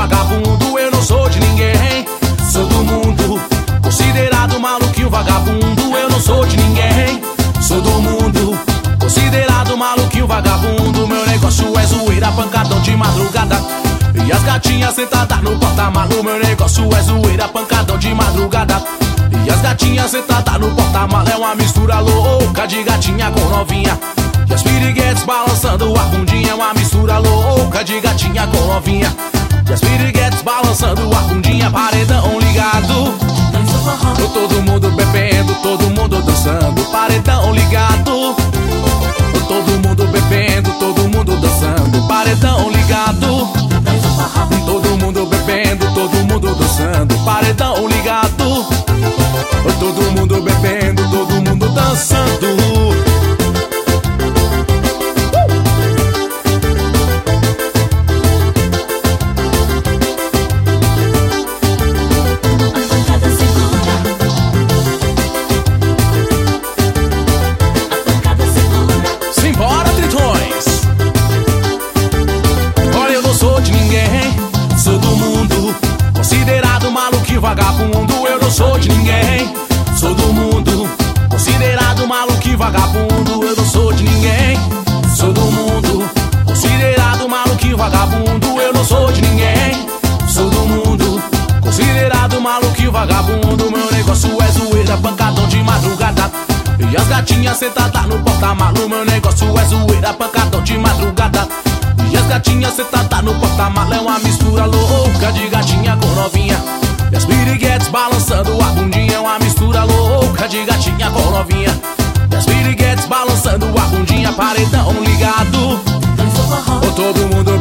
vagabundo, eu não sou de ninguém. Sou do mundo, considerado maluquinho vagabundo, eu não sou de ninguém. Sou do mundo, considerado maluquinho vagabundo. Meu negócio é zoeira, pancadão de madrugada e as gatinhas sentadas no porta-malas. Meu negócio é zoeira, pancadão de madrugada e as gatinhas sentadas no porta-malas. É uma mistura louca de gatinha com novinha e as piriguetes balançando a bundinha. É uma mistura louca de gatinha com novinha e as piriguetes balançando a bundinha. Paredão ligado, todo mundo bebendo, todo mundo dançando. Paredão ligado, todo mundo bebendo, todo mundo dançando. Paredão ligado, todo mundo bebendo, todo mundo dançando. Paredão ligado, todo mundo bebendo, todo mundo dançando. Vagabundo, eu não sou de ninguém. Sou do mundo, considerado maluquinho vagabundo, eu não sou de ninguém. Sou do mundo, considerado maluquinho vagabundo, eu não sou de ninguém. Sou do mundo, considerado maluquinho vagabundo. Meu negócio é zoeira, pancadão de madrugada e as gatinhas sentadas no porta-malas. Meu negócio é zoeira, pancadão de madrugada e as gatinhas sentadas no porta-malas. É uma mistura louca de gatinha com novinha e as piriguetes balançando a bundinha. É uma mistura louca de gatinha com novinha e as piriguetes balançando a bundinha. Paredão ligado, todo mundo